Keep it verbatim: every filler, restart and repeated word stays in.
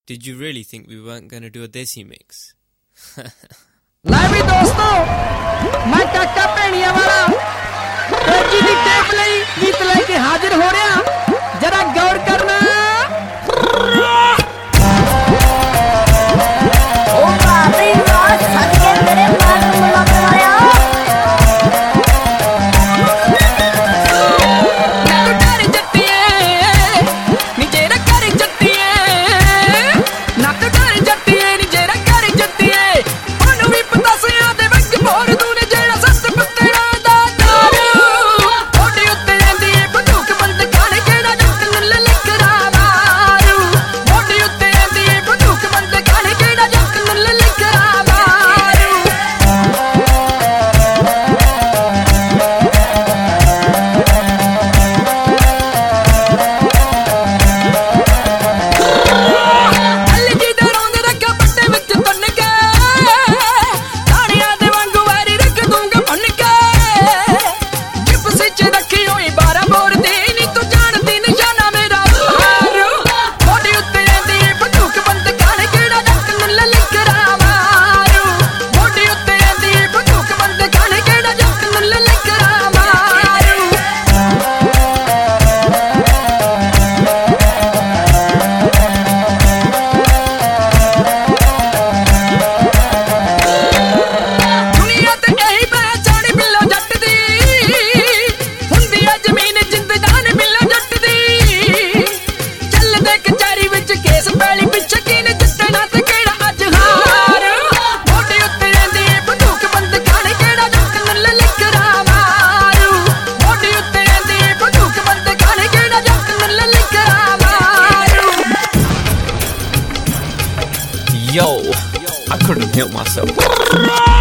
Did you really think we weren't going to do a Desi mix? ਲੈ ਵੀ ਦੋਸਤੋ, ਮੈਂ ਕਾਕਾ ਭੈਣੀਆਂ ਵਾਲਾ ਕੋਜੀ ਦੀ ਟੇਪ ਲਈ ਗੀਤ ਲੈ ਕੇ ਹਾਜ਼ਰ ਹੋ ਰਿਹਾ, ਜਰਾ ਗੌਰ ਕਰਨਾ। ਉਹ ਬਾਬੀ ਵਾਹ ਸੱਜੇ ਮੇਰੇ ਮਾਰ ਮੁਲਾ ਮਾਰਿਆ Yo, I couldn't help myself.